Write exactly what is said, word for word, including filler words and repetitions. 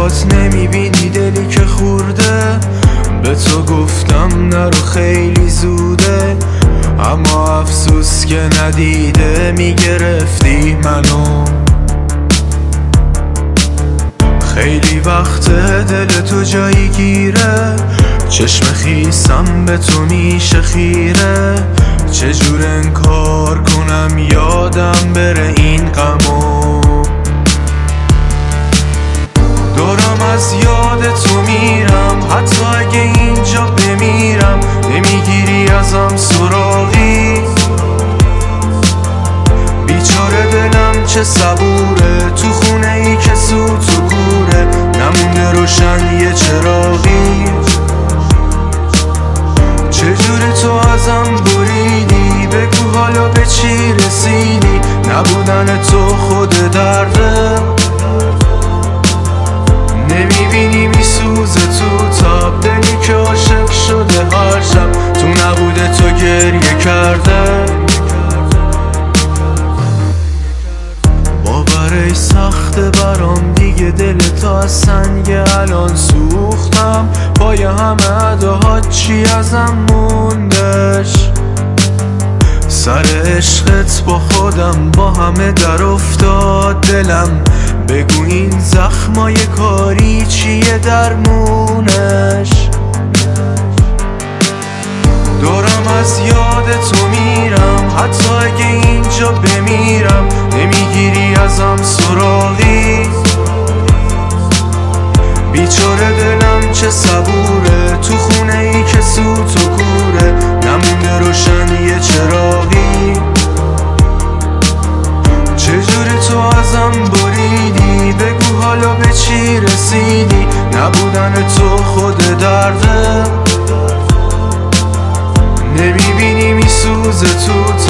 باهات نمیبینی دلی که خورده. به تو گفتم نرو خیلی زوده، اما افسوس که ندیده میگرفتی منو. خیلی وقت دل تو جایی گیره، چشم خیسم به تو میشه خیره. چجور انکار کنم یادم بره این غمو. دارم از یاد تو میرم، حتی اگه اینجا بمیرم نمیگیری ازم سراغی. بیچاره دلم چه صبوره، تو خونه ای که سوت و کوره، نمونده روشن یه چراغی. چجوری تو ازم بریدی، بگو حالا به چی رسیدی. نبودن تو خود درده، نمیبینی میسوزه تو تاب. دلی که عاشق شده هر شب تو نبوده تو گریه کرده. باورش سخته برام دیگه، دل تو از سنگ الان سوختم. با یه همه اداهات چی ازم موندش. سر عشقت با خودم با همه در افتاد دلم. بگو این زخمای کاری چیه درمونش. دارم از یاد تو میرم، حتی اگه اینجا بمیرم نمیگیری ازم سراغی. بیچاره دلم چه صبوره، تو خونه ای که سوت و کوره، نمونده روشن یه چراغی. چجوری تو ازم بریدی، بگو حالا به چی رسیدی. نبودن تو خود درده، نمیبینی میسوزه تو